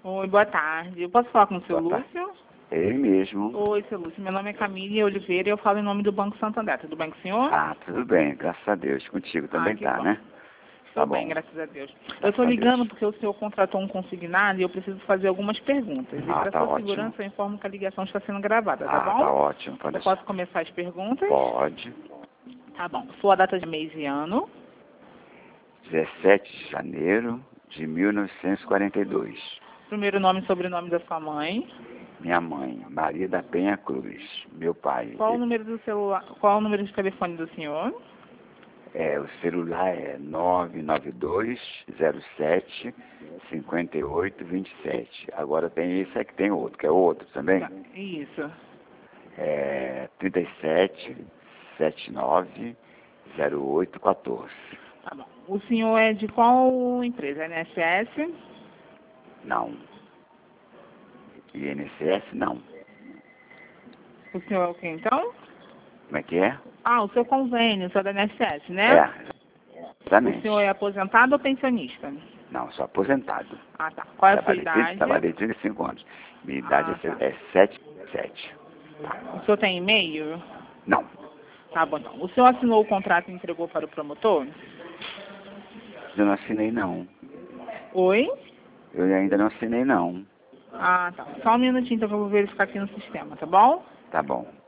Oi, boa tarde. Eu posso falar com o seu Boa tarde. Lúcio? Ele mesmo. Oi, seu Lúcio. Meu nome é Camille Oliveira e eu falo em nome do Banco Santander. Tudo bem com o senhor? Ah, tudo bem, graças a Deus. Contigo também Que tá, bom. né? Tá Tudo bom. bem, graças a Deus. Eu Graças estou a ligando Deus. porque o senhor contratou um consignado e eu preciso fazer algumas perguntas. E para Tá sua ótimo. segurança eu informo que a ligação está sendo gravada, tá bom? Tá ótimo. Pode Eu deixar. posso começar as perguntas? Pode. Tá bom. Sua data de mês e ano. 17 de janeiro de 1942. Primeiro nome e sobrenome da sua mãe. Minha mãe, Maria da Penha Cruz. Meu pai, Qual o número do celular? Qual o número de telefone do senhor? o celular é 99207-5827. Agora tem esse aqui, tem outro, que é outro também. Tá, isso. 3779-0814. Tá bom. O senhor é de qual empresa? NSS? Não. INSS, não. O senhor é o que então? Como é que é? Ah, o seu convênio, o senhor é da NSS, né? O Exatamente. senhor é aposentado ou pensionista? Não, sou aposentado. Ah, tá. Qual é a sua idade? Trabalhei 35 anos. Minha idade tá. é 77. O senhor tem e-mail? Não, Tá bom, então. O senhor assinou o contrato e entregou para o promotor? eu não assinei não. Oi? Eu ainda não assinei não. Ah, tá. Só um minutinho então que eu vou verificar aqui no sistema, tá bom? Tá bom.